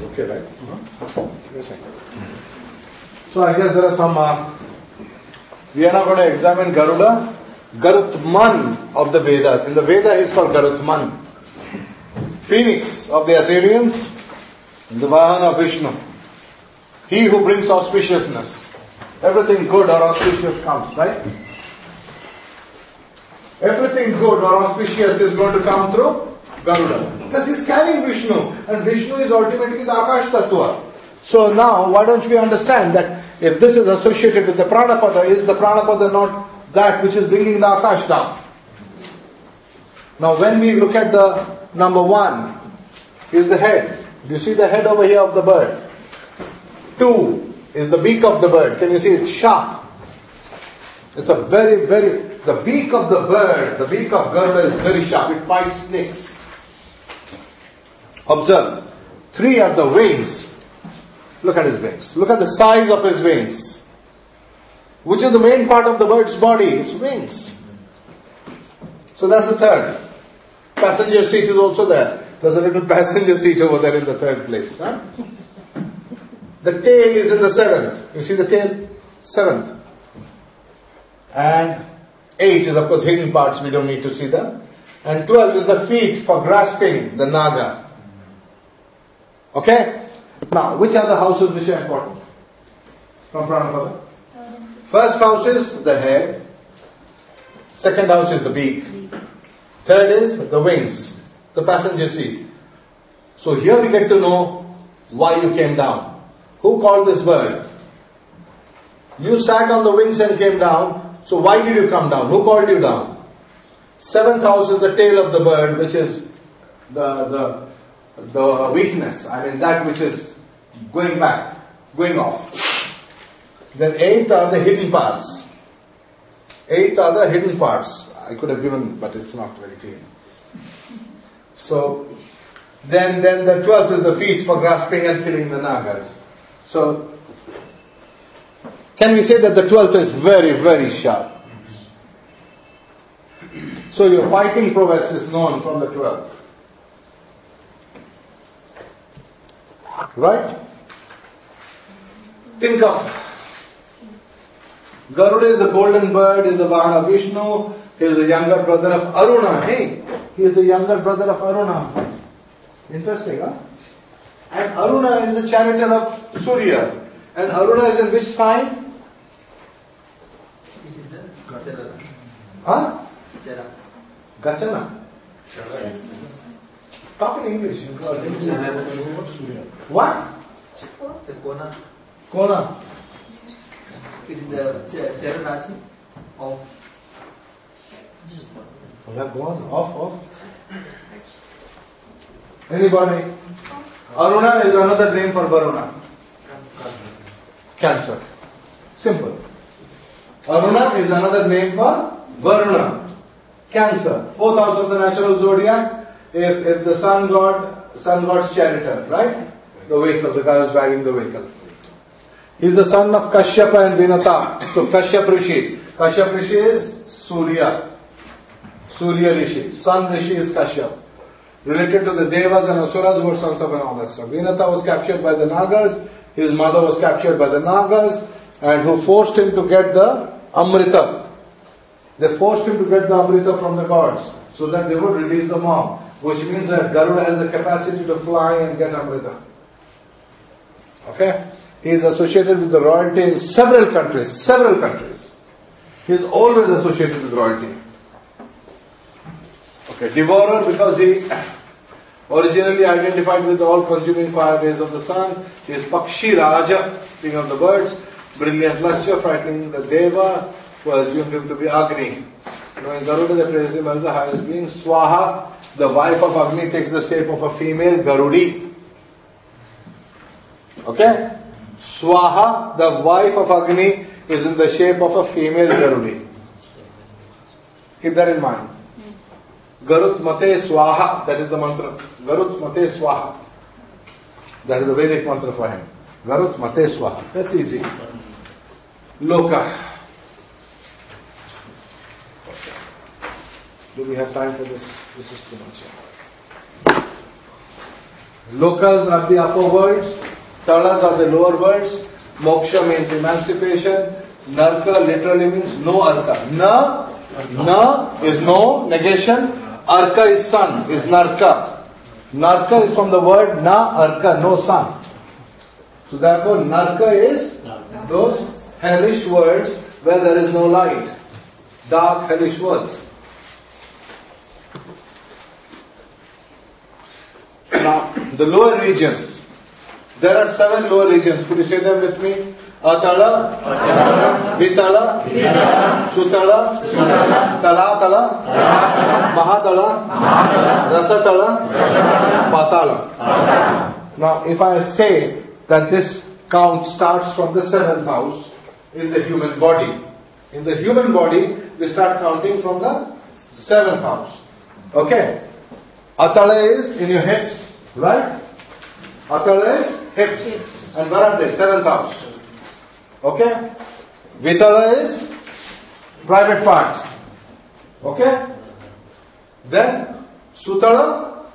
okay, right? Yes, sir. So I guess there are some, we are now going to examine Garuda, Garutman of the Vedas. In the Veda he is called Garutman. Phoenix of the Assyrians, the Vahana of Vishnu. He who brings auspiciousness. Everything good or auspicious comes, right? Everything good or auspicious is going to come through Garuda. Because he is carrying Vishnu. And Vishnu is ultimately the Akash Tattva. So now, why don't we understand that if this is associated with the Pranapada, is the Pranapada not that which is bringing the Akash down? Now when we look at the number 1, is the head. Do you see the head over here of the bird? 2 is the beak of the bird. Can you see it's sharp? It's a very, the beak of the bird, the beak of Garuda is very sharp. It fights snakes. Observe. 3 are the wings. Look at his wings. Look at the size of his wings. Which is the main part of the bird's body? Its wings. So that's the 3rd. Passenger seat is also there. There's a little passenger seat over there in the 3rd place. Huh? The tail is in the 7th. You see the tail? 7th. And 8 is of course hidden parts, we don't need to see them. And 12 is the feet for grasping the naga. Okay? Now, which are the houses which are important from Pranapada? First house is the head. Second house is the beak. Third is the wings, the passenger seat. So here we get to know why you came down. Who called this bird? You sat on the wings and came down. So why did you come down? Who called you down? 7th house is the tail of the bird, which is the weakness. I mean that which is going back, going off. Then 8th are the hidden parts. 8th are the hidden parts. I could have given, but it's not very clear. So then the 12th is the feet for grasping and killing the nagas. So can we say that the 12th is very, very sharp? So your fighting prowess is known from the 12th. Right? Think of Garuda is the golden bird, is the Vahana of Vishnu, he is the younger brother of Aruna. Hey, he is the younger brother of Aruna. Interesting, huh? And Aruna is the charioteer of Surya. And Aruna is in which sign? Huh? Gachana. Talk in English. What? The Kona. Kona. Is the Charanasi of. That goes off. Anybody? Aruna is another name for Varuna. Cancer. Simple. Aruna is another name for Varuna. Cancer. 4th house of the natural zodiac. If the sun god's charioteer, right? The vehicle, the guy who's driving the vehicle. He's the son of Kashyapa and Vinata. So Kashyap Rishi. Kashyap Rishi is Surya. Surya Rishi. Sun Rishi is Kashyap. Related to the Devas and Asuras who were sons of and all that stuff. Vinata was captured by the Nagas. His mother was captured by the Nagas. And who forced him to get the Amrita. They forced him to get the Amrita from the gods. So that they would release the mom. Which means that Garuda has the capacity to fly and get Amrita. Okay? He is associated with the royalty in several countries. He is always associated with royalty. Okay, devourer because he originally identified with all consuming fire rays of the sun. He is Pakshi Raja, king of the birds. Brilliant lustre, frightening the Deva, who assumed him to be Agni. Knowing Garuda, they praised him as the highest being. Swaha, the wife of Agni, takes the shape of a female, Garudi. Okay? Swaha, the wife of Agni, is in the shape of a female Garudi. Keep that in mind. Garut Mate Swaha, that is the mantra. Garut Mate Swaha. That is the Vedic mantra for him. Garut Mate Swaha. That's easy. Loka. Do we have time for this? This is too much. Lokas are the upper worlds, talas are the lower worlds. Moksha means emancipation. Narka literally means no arka. Na is no, negation. Arka is sun, is narka. Narka is from the word na arka, no sun. So therefore narka is those hellish words where there is no light. Dark, hellish words. Now, the lower regions. There are 7 lower regions. Could you say them with me? Atala, Vitala, Sutala, Talatala, Mahatala, Rasatala, Patala. Now, if I say that this count starts from the 7th house in the human body. In the human body, we start counting from the 7th house. Okay? Atala is in your hips, right? Atala is hips. And where are they? 7th house. Okay? Vitala is private parts. Okay? Then Sutala,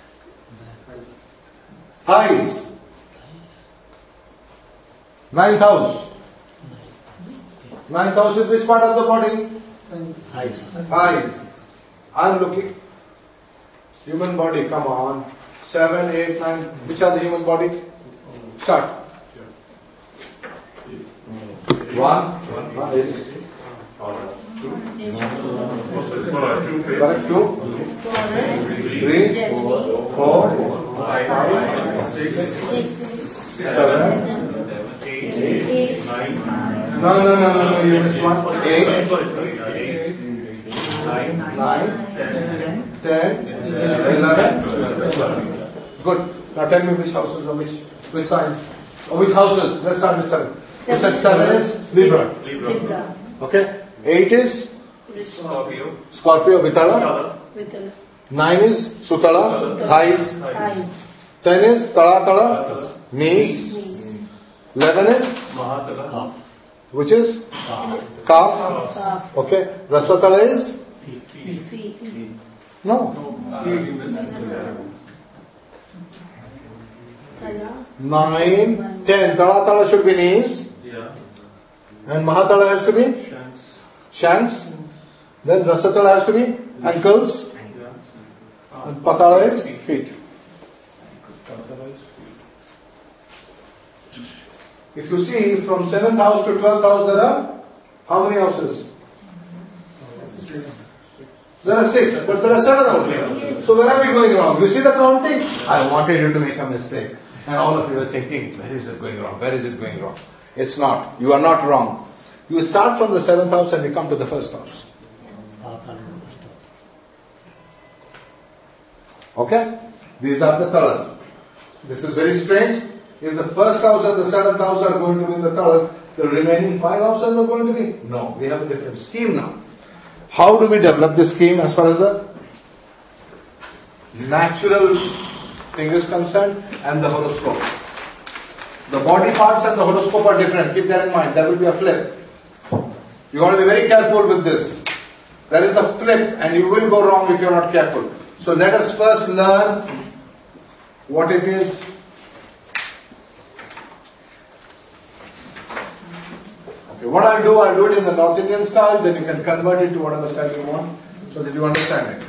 thighs. 9th house. 9th house is which part of the body? Eyes. I'm looking. Human body, come on. 7, 8, 9. Which are the human body? Start. 1 is 2, 3, 4, 5, 6, 7. No, you missed one. 8, 9, 10, 11, 12. Good. Now tell me which houses or which signs. Or which houses? Let's start with 7. You said 7 is Libra. Okay. 8 is Scorpio, Vitala. 9 is Sutala, thighs. 10 is Tala, knees. 11 is Mahatala, which is calf. Okay. Rasatala is feet. No. 9, 10. Tala should be knees. And Mahatala has to be shanks. Then Rasatala has to be ankles. And Patala is feet. If you see from 7th house to 12th house, there are how many houses? There are 6, but there are 7 only. So where are we going wrong? You see the counting? I wanted you to make a mistake. And all of you are thinking, where is it going wrong? Where is it going wrong? It's not. You are not wrong. You start from the 7th house and you come to the 1st house. Okay? These are the talas. This is very strange. If the 1st house and the 7th house are going to be in the talas, the remaining 5 houses are going to be? No. We have a different scheme now. How do we develop this scheme as far as the natural thing is concerned and the horoscope? The body parts and the horoscope are different. Keep that in mind. There will be a flip. You got to be very careful with this. There is a flip and you will go wrong if you are not careful. So let us first learn what it is. Okay, what I'll do it in the North Indian style, then you can convert it to whatever style you want, so that you understand it.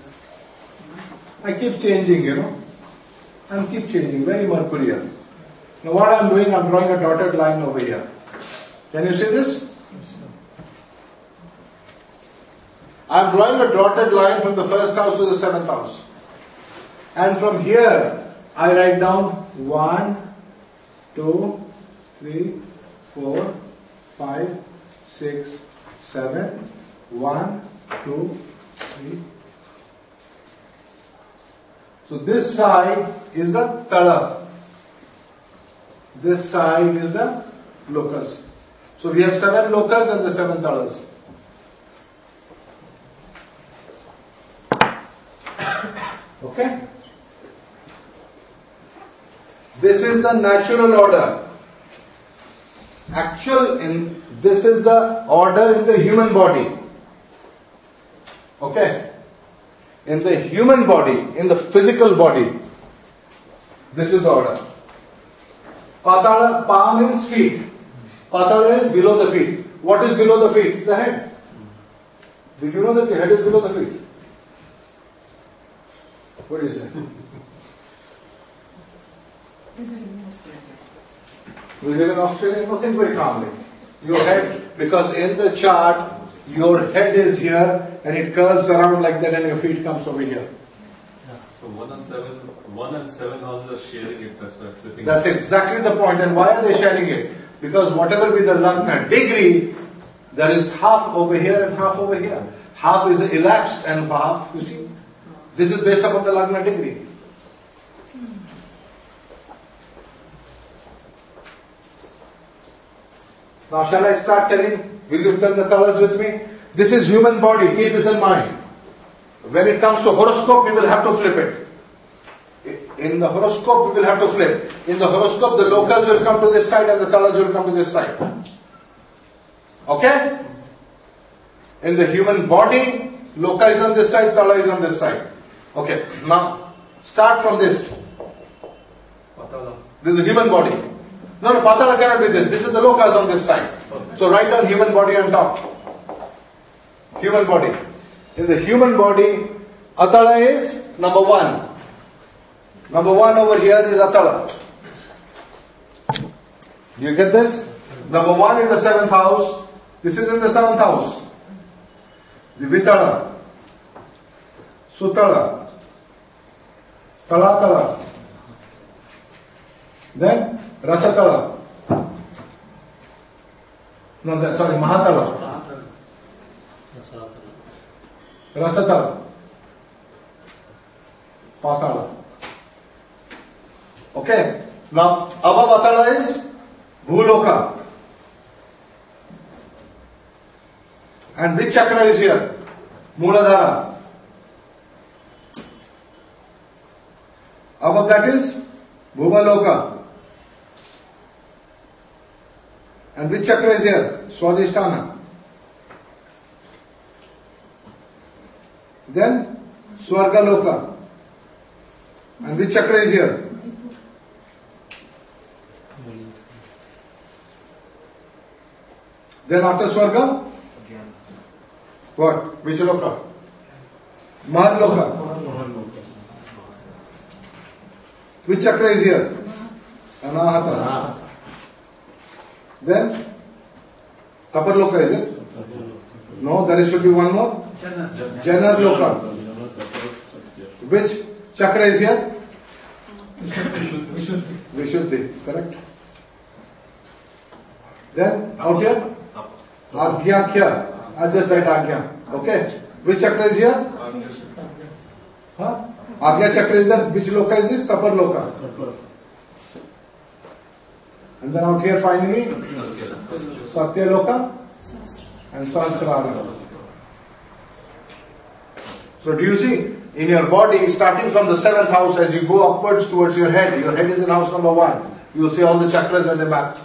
I keep changing, I keep changing, very Mercurial. Now what I'm doing, I'm drawing a dotted line over here. Can you see this? I'm drawing a dotted line from the 1st house to the 7th house. And from here, I write down 1, 2, 3, 4, 5, 6, 7, 1, 2, 3. So this side is the tala. This side is the lokas. So we have 7 lokas and the 7 talas. Okay? This is the natural order. This is the order in the human body. Okay? In the human body, in the physical body, This is the order. Patala, pa means feet. Patala is below the feet. What is below the feet? The head. Did you know that the head is below the feet? What do you say? We live in Australia. No, think very calmly. Your head, because in the chart, your head is here and it curves around like that and your feet comes over here. So 1 and 7 houses are sharing it, that's why flipping. That's exactly the point. And why are they sharing it? Because whatever be the Lagna degree, there is half over here and half over here. Half is elapsed and half, you see. This is based upon the Lagna degree. Now shall I start telling? Will you turn the colors with me? This is human body. Keep this in mind. When it comes to horoscope, we will have to flip it. In the horoscope, we will have to flip. In the horoscope, the locals will come to this side and the talas will come to this side. Okay? In the human body, loka is on this side, tala is on this side. Okay, now start from this. Patala. This is the human body. No, patala cannot be this. This is the lokas on this side. So write down human body on top. Human body. In the human body, atala is number 1. Number 1 over here is atala. Do you get this? Number 1 is the 7th house. This is in the 7th house. The vitala, sutala, talatala. Then rasatala. No, sorry, mahatala. Rasatala. Patala. Okay. Now, above atala is bhuloka. And which chakra is here? Mooladhara. Above that is Bhumaloka. And which chakra is here? Swadhisthana. Then Swargaloka. And which chakra is here? Then after Swarga? What? Which loka? Maharloka. Which chakra is here? Anahata. Then Tapar loka, is it? No, there should be one more. Janar loka. Which chakra is here? Vishuddhi. Correct. Then out here? Agyakhya. I just write Agya. Okay. Which chakra is here? Huh? Agya chakra is there. Which loka is this? Tapar loka. And then out here finally, Satya loka and Sahasrara. So do you see? In your body, starting from the 7th house, as you go upwards towards your head is in house number 1. You will see all the chakras and the map.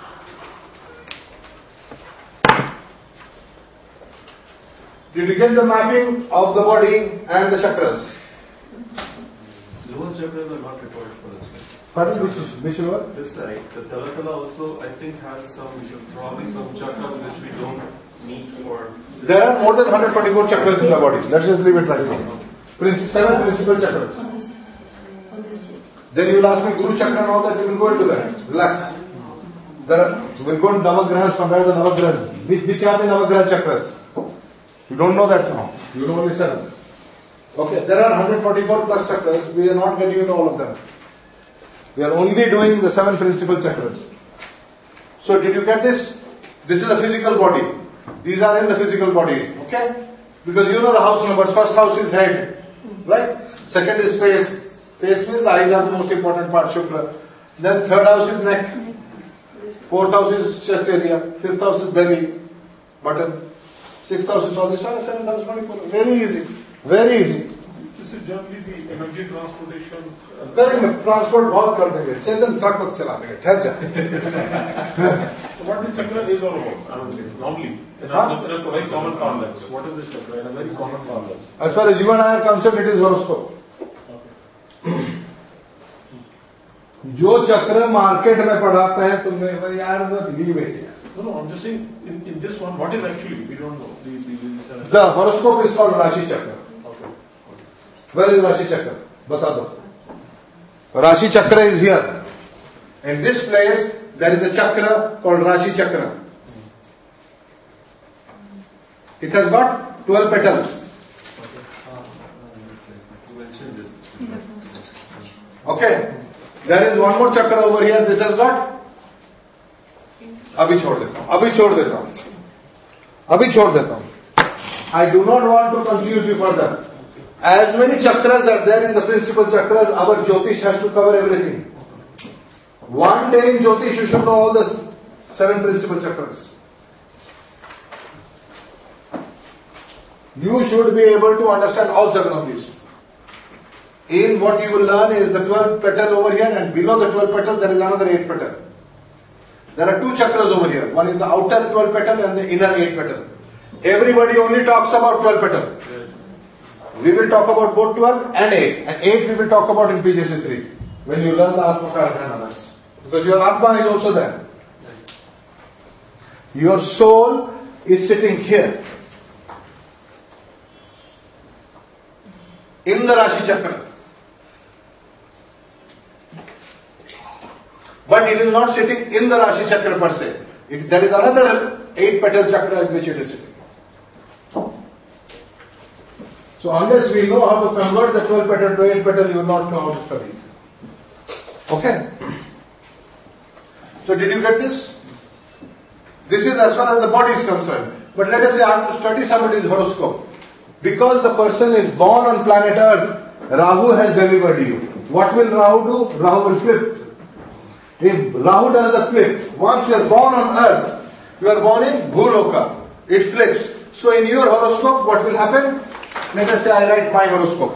Did you get the mapping of the body and the chakras? Lower chakras are not recorded for us. Pardon, which lower? This side, the Talatala also, I think, has probably some chakras which we don't need for. There are more than 124 chakras in the body. Let's just leave it like that. 7 principal chakras. Then you will ask me Guru chakra and all that. You will go into that. Relax. We'll go into Navagrahas, compare the Navagrahas. Which are the Navagraha chakras? You don't know that now. You know only 7. Okay, there are 144 plus chakras. We are not getting into all of them. We are only doing the 7 principal chakras. So did you get this? This is a physical body. These are in the physical body. Okay? Because you know the house numbers. First house is head. Right? Second is face. Face means the eyes are the most important part. Shukra. Then third house is neck. Fourth house is chest area. Fifth house is belly. Button. 6th house is Swadhisthana, 7th house 24. Very easy. Very easy. This is generally the energy transportation. करेंगे transport बहुत कर देंगे चेतन truck वक्त चला देंगे ठहर जा. What this chakra is all about? Normally, in a very common parlance. What is this chakra in a very common parlance? As far as you and I are concerned, it is horoscope. जो चक्र market में पढ़ाता है तुम्हें भाई यार leave it. No, I'm just saying, in this one, what is actually, we don't know. The horoscope is called Rashi Chakra. Okay. Where is Rashi Chakra? बता दो. Rashi Chakra is here. In this place, there is a chakra called Rashi Chakra. It has got 12 petals. You mentioned this. Okay. There is one more chakra over here. This has got. अभी छोड़ देता हूं. I do not want to confuse you further. As many chakras are there in the principal chakras, our Jyotish has to cover everything. One day in Jyotish you should know all the 7 principal chakras. You should be able to understand all 7 of these. In what you will learn is the 12 petal over here, and below the 12 petal there is another 8 petal. There are 2 chakras over here. One is the outer 12 petal and the inner 8 petal. Everybody only talks about 12 petal. We will talk about both 12 and 8. And 8 we will talk about in PJC 3. When you learn the Atma Karana and others. Because your Atma is also there. Your soul is sitting here. In the Rashi Chakra. But it is not sitting in the Rashi Chakra per se. There is another 8 petal chakra in which it is sitting. So unless we know how to convert the 12 petal to 8 petal, you will not know how to study. Okay? So did you get this? This is as far as the body is concerned. But let us say I have to study somebody's horoscope. Because the person is born on planet Earth, Rahu has delivered you. What will Rahu do? Rahu will flip. If Rahu does the flip, once you are born on Earth, you are born in Bhuloka. It flips. So in your horoscope, what will happen? Let us say I write my horoscope.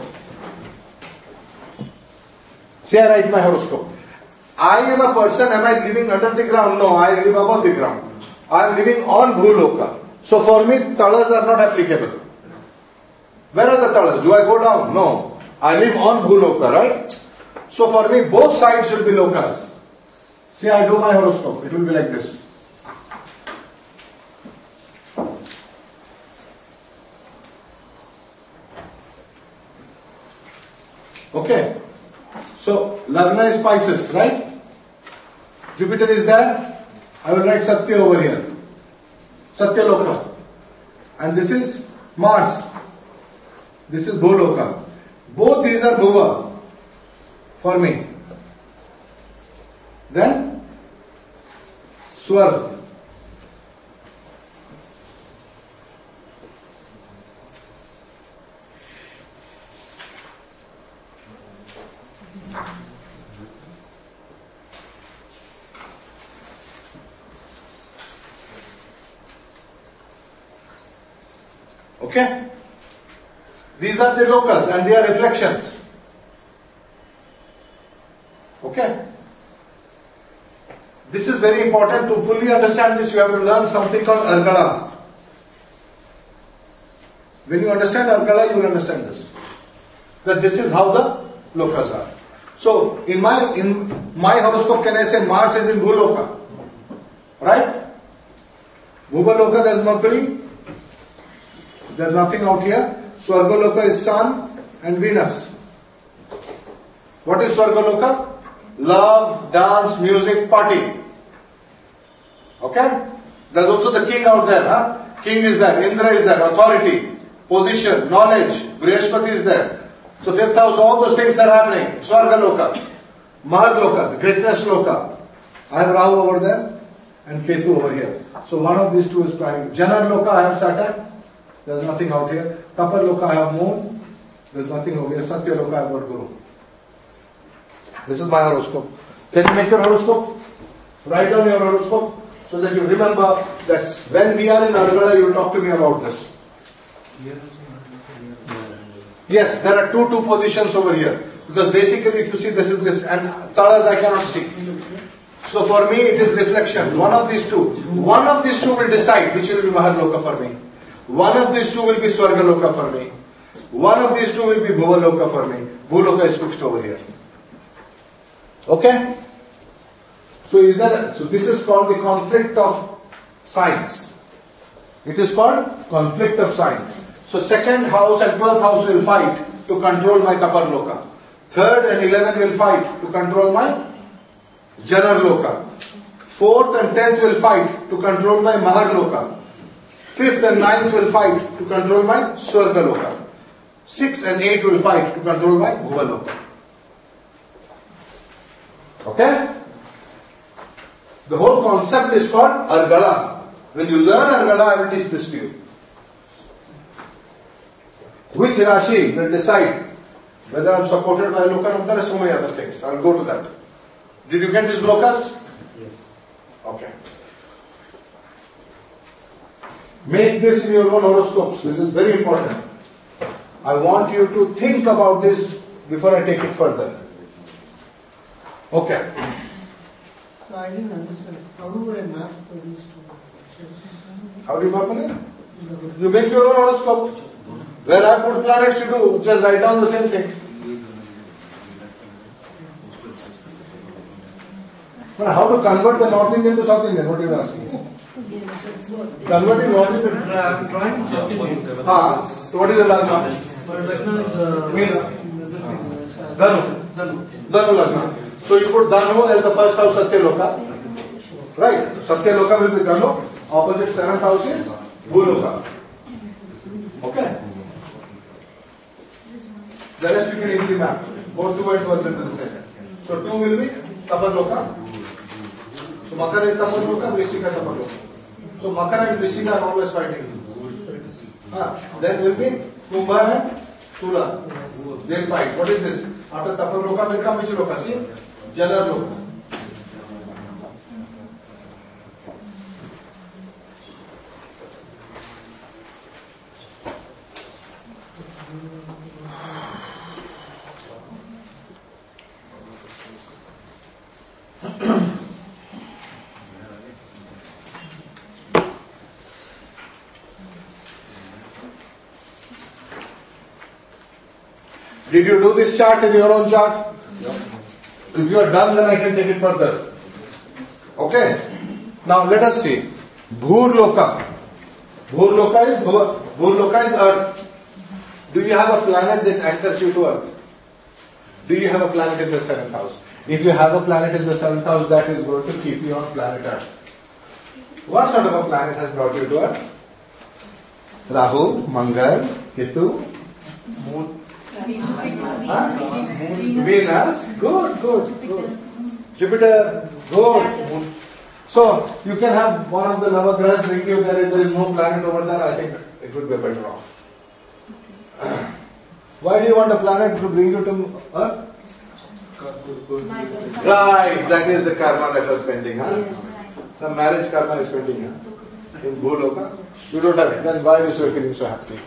Say I write my horoscope. I am a person, am I living under the ground? No, I live above the ground. I am living on Bhuloka. So for me, talas are not applicable. Where are the talas? Do I go down? No. I live on Bhuloka, right? So for me, both sides should be lokas. See, I do my horoscope. It will be like this. Okay. So, Lagna is Pisces, right? Jupiter is there. I will write Satya over here. Satya Loka. And this is Mars. This is Bhuloka. Both these are Bhuva for me. Then Swarg. Okay? These are the lokas and they are reflections. Okay? This is very important. To fully understand this, you have to learn something called Argala. When you understand Argala, you will understand this. That this is how the lokas are. So, in my horoscope, can I say Mars is in Bhuloka? Right? Bhuvaloka, there is Mercury. There is nothing out here. Swargaloka is Sun and Venus. What is Swargaloka? Love, dance, music, party. Okay? There's also the king out there. Huh? King is there, Indra is there, authority, position, knowledge, Brihaspati is there. So 5th house, all those things are happening. Swargaloka, Mahagloka, the greatness loka. I have Rahu over there and Ketu over here. So one of these two is planning. Janar Loka, I have Saturn. There's nothing out here. Tapar Loka, I have Moon. There's nothing over here. Satya Loka, I have got Guru. This is my horoscope. Can you make your horoscope? Write down your horoscope so that you remember that when we are in Argala, you will talk to me about this. Yes, there are two positions over here. Because basically, if you see, this is this, and talas I cannot see. So for me, it is reflection. One of these two. One of these two will decide which will be Mahaloka for me. One of these two will be Swargaloka for me. One of these two will be Bhuvaloka for me. Bhuloka is fixed over here. Okay? So this is called the conflict of signs. It is called conflict of signs. So second house and 12th house will fight to control my Tapar Loka. Third and 11 will fight to control my Janar Loka. Fourth and 10th will fight to control my Mahar Loka. Fifth and 9th will fight to control my Swarga Loka. 6 and 8 will fight to control my Bhuva Loka. Okay? The whole concept is called Argala. When you learn Argala, I will teach this to you. Which Rashi will decide whether I am supported by Loka. There are so many other things. I will go to that. Did you get these Lokas? Yes. Okay. Make this in your own horoscopes. This is very important. I want you to think about this before I take it further. Okay. So I didn't understand. How do I map these two? How do you map it? You make your own horoscope. Where I put planets, you do just write down the same thing. But how to convert the North Indian to South Indian? What are you asking? Converting North Indian. I'm drawing South Indian. So what is the Lagna? Lagna is Meena. this thing. Dhanu. Dhanu Lagna. So you put Dhanu as the first house, Satya Loka. Right? Satya Loka will be Dhanu. Opposite 7th house is Bhuloka. Okay? The rest you can easily map. Both 2 and 12 will be the same. So 2 will be Tapar Loka. So Makara is Tapar Loka, Vrishika Tapar Loka. So Makara and Vrishika are always fighting. Then will be Kumbha and Tula. They'll fight. What is this? After Tapar Loka will come which Loka? See? Janar Loka. Did you do this chart in your own chart? If you are done, then I can take it further. Okay? Now let us see. Bhurloka. Bhurloka is Earth. Do you have a planet that anchors you to Earth? Do you have a planet in the 7th house? If you have a planet in the 7th house, that is going to keep you on planet Earth. What sort of a planet has brought you to Earth? Rahu, Mangal, Ketu, Moon. Venus, good. Jupiter, good. So you can have one of the Navagrahas bring you there. If there is no planet over there, I think it would be better off. Why do you want a planet to bring you to Earth? Right, that is the karma that was pending. Some marriage karma is pending. In Bhuloka, you don't have it. Then why are you so feeling so happy?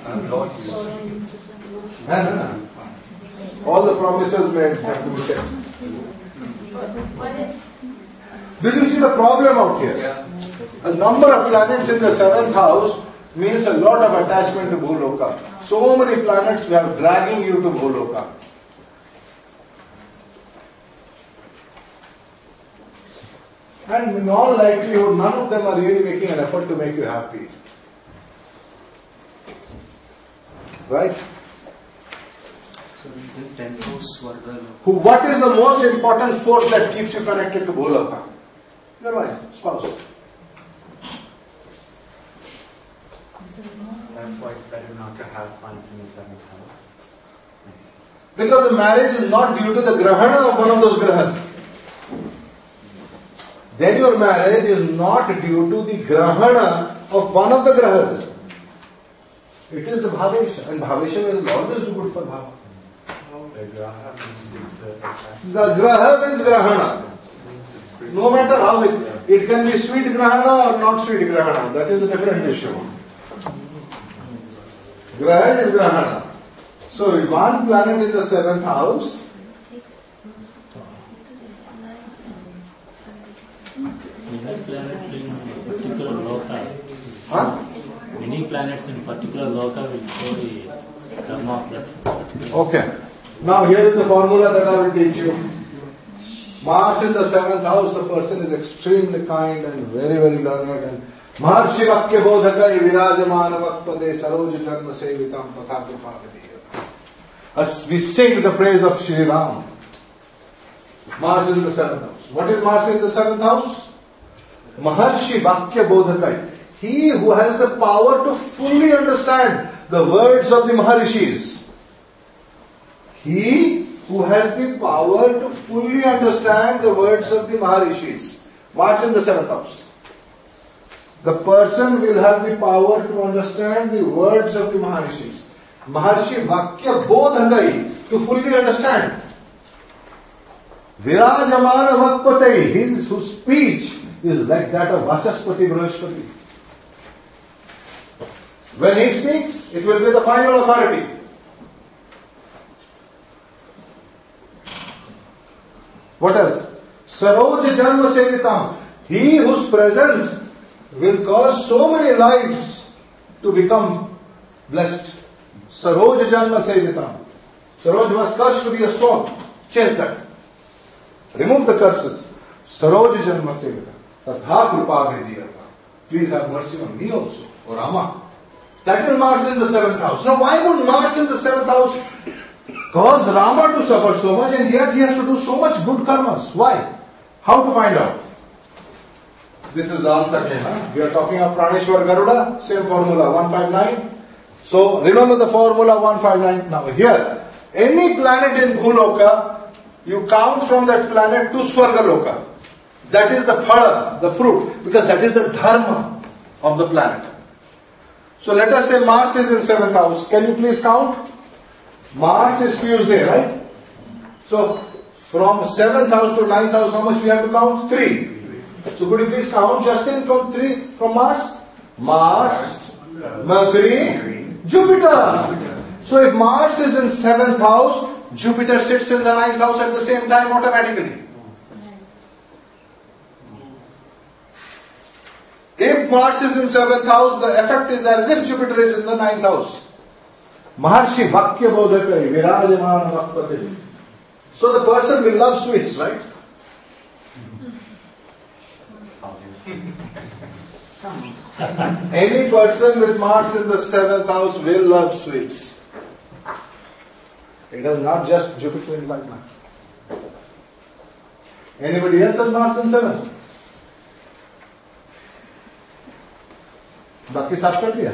All the promises made have to be kept. Did you see the problem out here? Yeah. A number of planets in the 7th house means a lot of attachment to Bhuloka. So many planets are dragging you to Bhuloka. And in all likelihood, none of them are really making an effort to make you happy. Right? So it's in 10th house, Swarga. What is the most important force that keeps you connected to Bhuloka? Your wife, spouse. That's why it's better not to have funds in the 7th house. Because the marriage is not due to the grahana of one of those grahas. Then your marriage is not due to the grahana of one of the grahas. It is the bhavesha, and bhavesha will always do good for bhava. The graha means grahana. No matter how it can be sweet grahana or not sweet grahana. That is a different issue. Graha is grahana. So one planet in the 7th house. Many planets in particular loka. Many planets in particular loka will show the karma of that. Okay. Now here is the formula that I will teach you. Mars in the 7th house, the person is extremely kind and very, very learned. And Maharshi Vakya Bodhakai Virajamana Vakpade Saroj Janma Sevitam Tatha Kripavadiyam. As we sing the praise of Shri Ram. Mars in the 7th house. What is Mars in the 7th house? Maharshi Vakya Bodhakai. He who has the power to fully understand the words of the Maharishis. He who has the power to fully understand the words of the Maharishis. Mars in the 7th house. The person will have the power to understand the words of the Maharishis. Maharshi Vakya Bodhakai, to fully understand. Virajamana Vakpate, his whose speech is like that of Vachaspati Brahaspati. When he speaks, it will be the final authority. What else? Saroj Janma Sevitam. He whose presence will cause so many lives to become blessed. Saroj Janma Sevitam. Saroj was cursed to be a stone. Change that. Remove the curses. Saroj Janma Sevitam. Tatha Kripa Vidiyata. Please have mercy on me also. Or Rama. That is Mars in the 7th house. Now why would Mars in the 7th house cause Rama to suffer so much and yet he has to do so much good karmas? Why? How to find out? This is the answer again. We are talking of Praneshwar Garuda, same formula, 159. So remember the formula 159. Now here, any planet in Bhuloka, you count from that planet to Swargaloka. That is the phala, the fruit, because that is the dharma of the planet. So let us say Mars is in 7th house. Can you please count? Mars is Tuesday, right? So from 7th house to 9th house, how much we have to count? 3. So could you please count Justin from Mars? Mars, Mercury, Jupiter. So if Mars is in 7th house, Jupiter sits in the 9th house at the same time automatically. If Mars is in 7th house, the effect is as if Jupiter is in the 9th house. Maharshi Vakya Bodhakai Virajamana Vakpate. So the person will love sweets, right? Any person with Mars in the 7th house will love sweets. It is not just Jupiter in like that. Anybody else has Mars in 7th? बाकी साफ कर दिया?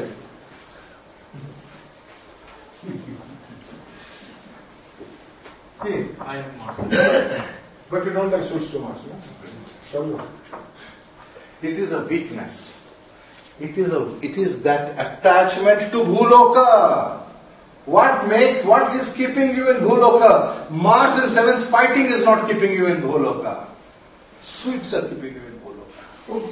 I have Mars. But you don't like sweets too much, no? It is a weakness. It is that attachment to Bhuloka. What is keeping you in Bhuloka? Mars in 7th, fighting is not keeping you in Bhuloka. Sweets are keeping you in Bhuloka.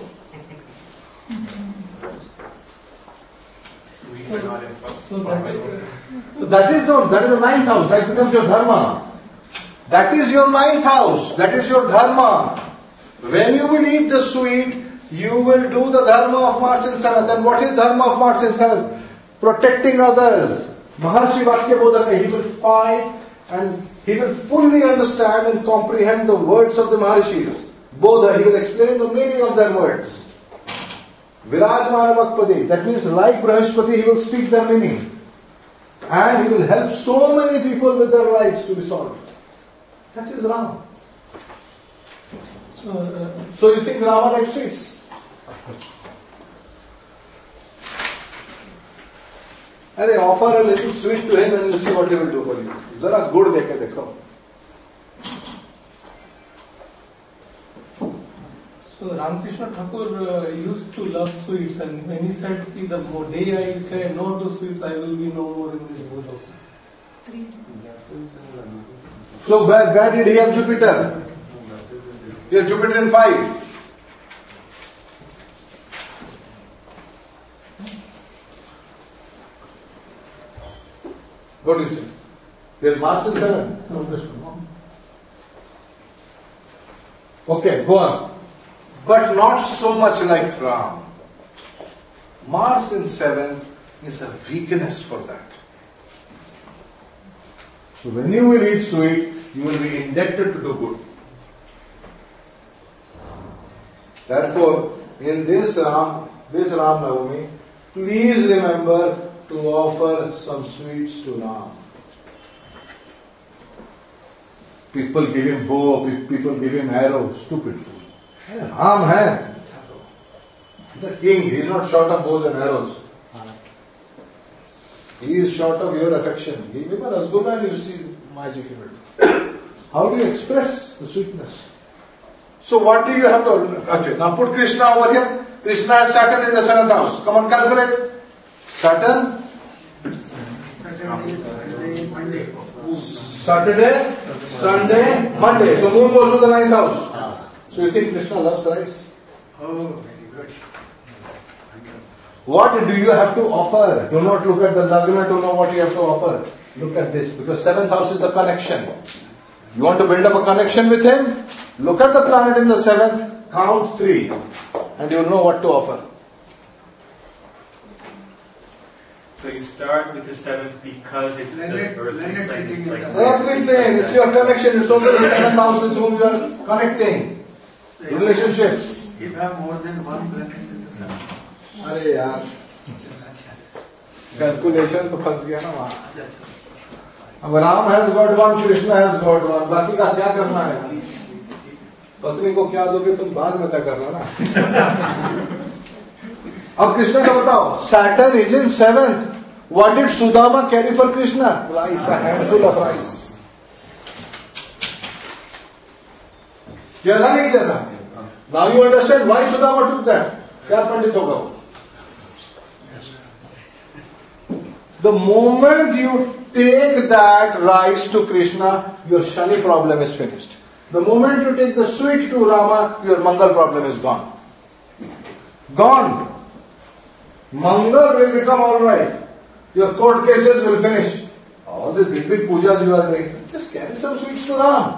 So that is the 9th house. That becomes your dharma. That is your 9th house. That is your dharma. When you will eat the sweet, you will do the dharma of Mars in 7th. Then what is dharma of Mars in 7th? Protecting others. Maharshi Vakya Bodhaka, he will fight and he will fully understand and comprehend the words of the Maharishis. Bodha, he will explain the meaning of their words. Virajamana Vakpade, that means like Brahaspati, he will speak their meaning. And he will help so many people with their lives to be solved. That is Rama. So you think Rama likes sweets? Of course. And they offer a little sweet to him and you see what he will do for you. Zara good dekhe dekho. So Ramakrishna Thakur used to love sweets, and when he said, the day I say no to sweets, I will be no more in this world. So where did he have Jupiter? He had Jupiter in 5. What do you say? He had Mars in 7. No. Okay, go on. But not so much like Ram. Mars in 7 is a weakness for that. So when you will eat sweet, you will be indebted to do good. Therefore, in this Ram Navami, please remember to offer some sweets to Ram. People give him bow, people give him arrow, stupid fool. Ram hai. The king, he is not short of bows and arrows. He is short of your affection. Give him a rasgulla and you see magic in it. How do you express the sweetness? So what do you have to... Actually, now put Krishna over here. Krishna has Saturn in the 7th house. Come on, calculate. Saturn. Saturday, Sunday, Monday. So moon goes to the 9th house. So you think Krishna loves rice? Oh, very good. What do you have to offer? Do not look at the lagna to know what you have to offer. Look at this, because 7th house is the connection. You want to build up a connection with him? Look at the planet in the 7th, count 3, and you will know what to offer. So you start with the 7th because it's the earthly plane. Earthly plane, it's your connection. It's only the 7th house with whom you are connecting. Relationships. If you have more than one planet in the sun. अरे यार calculation तो फंस गया ना वहां. अब Ram has got one, Krishna has got one, बाकी का क्या करना है? पत्नी को क्या दोगे तुम बाद में तय करना ना. अब कृष्णा का बताओ. Saturn is in 7th. What did Sudama carry for Krishna? Rice, a handful of rice. जैसा नहीं जैसा. Now you understand why Sudama took that. क्या पंडित होगा वो? The moment you take that rice to Krishna, your Shani problem is finished. The moment you take the sweet to Rama, your Mangal problem is gone. Gone. Mangal will become alright. Your court cases will finish. All these big pujas you are doing, just carry some sweets to Ram.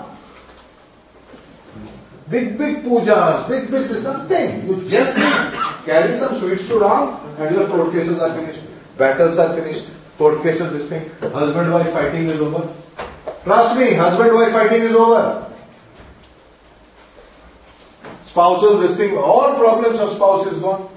Big pujas, big nothing. You just carry some sweets to Ram and your court cases are finished. Battles are finished. Court cases, this thing. Husband-wife fighting is over. Trust me, husband-wife fighting is over. Spouses, this thing, all problems of spouse is gone.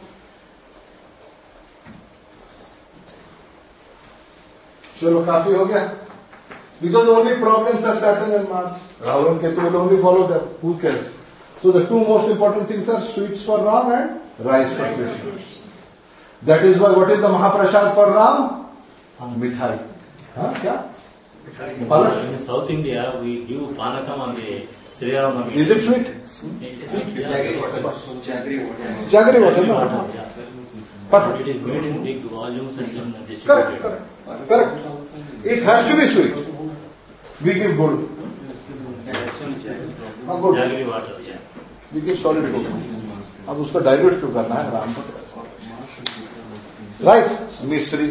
Chalo, kafi ho gaya. Because only problems are Saturn and Mars. Rahu and Ketu will only follow them. Who cares? So the two most important things are sweets for Ram and rice for Krishna. That is why, what is the Mahaprasad for Ram? Mithai. Huh? Kya? In South India, we give panakam on the Sri Rama. Is it sweet? It's sweet, yeah. Jaggery water, no? Yeah. Perfect. It is made in big volumes and then distributed. Correct. It has to be sweet. We give gold. Jaggery water, yeah. We give solid gold. अब उसको dilute क्यों करना है? राम को right. मिश्री.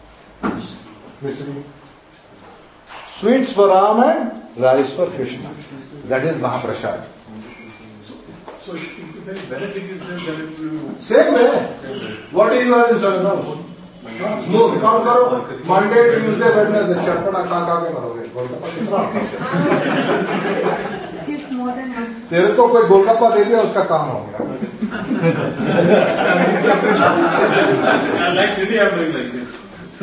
Sweets for Ram and rice for Krishna. That is Mahaprasad. So if any benefit is there, then it will... Same way. What do you have in Southern House? No, count करो. Monday, Tuesday, Wednesday. चटपटा खा के मरोगे. गोलगप्पा कितना? तेरे को कोई गोलगप्पा दे दिया, उसका काम हो गया. Actually, I'm doing like this.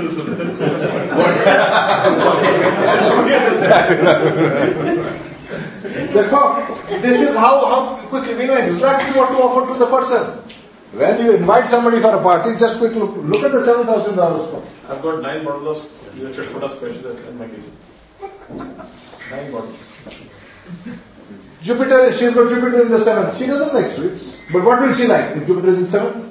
This is how quickly we know exactly what to offer to the person. When you invite somebody for a party, just quick look at the 7,000 horoscope. I've got 9 bottles of your Chatpata special in my kitchen. 9 bottles. Jupiter, she's got Jupiter in the 7th. She doesn't like sweets. But what will she like if Jupiter is in 7th?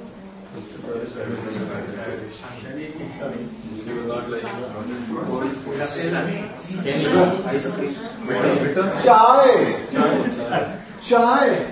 Chai.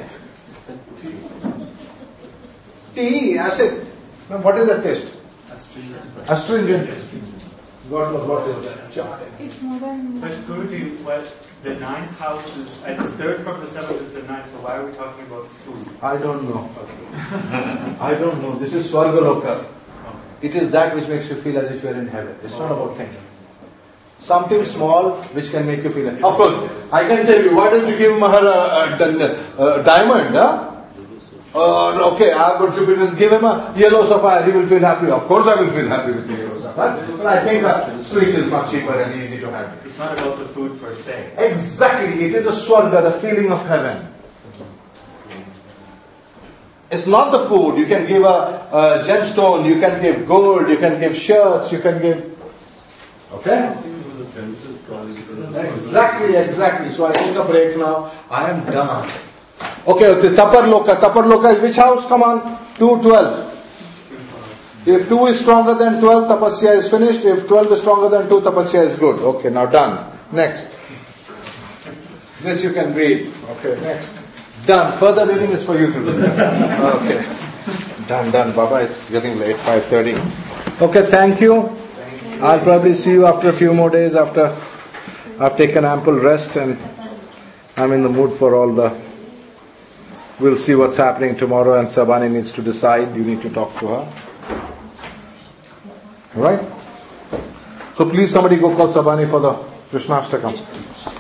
Tea, acid. Now, what is that taste? Astringent. God knows what is that. Chai. It's more than... But Guruji, what the 9th house is, and the 3rd from the 7th is the 9th, so why are we talking about food? I don't know. I don't know. This is Swargaloka. It is that which makes you feel as if you are in heaven. It's not about thinking. Something small which can make you feel. Of course, I can tell you, why don't you give him a diamond? Huh? Okay, I've got Jupiter, give him a yellow sapphire, he will feel happy. Of course I will feel happy with the yellow sapphire. But I think a sweet is much cheaper and easy to handle. It's not about the food per se. Exactly, it is the swarga, the feeling of heaven. It's not the food. You can give a gemstone, you can give gold, you can give shirts, you can give... Okay? The senses probably. Exactly. So I take a break now. I am done. Okay, Tapar Loka is which house? Come on. 212. If 2 is stronger than 12, tapasya is finished. If 12 is stronger than 2, tapasya is good. Okay, now done. Next. This you can read. Okay, next. Done. Further reading is for you to do. Okay. Done. Baba, it's getting late, 5:30. Okay, thank you. I'll probably see you after a few more days after I've taken ample rest and I'm in the mood for all the... We'll see what's happening tomorrow and Sabani needs to decide. You need to talk to her. Alright? So please somebody go call Sabani for the Krishnashtakam.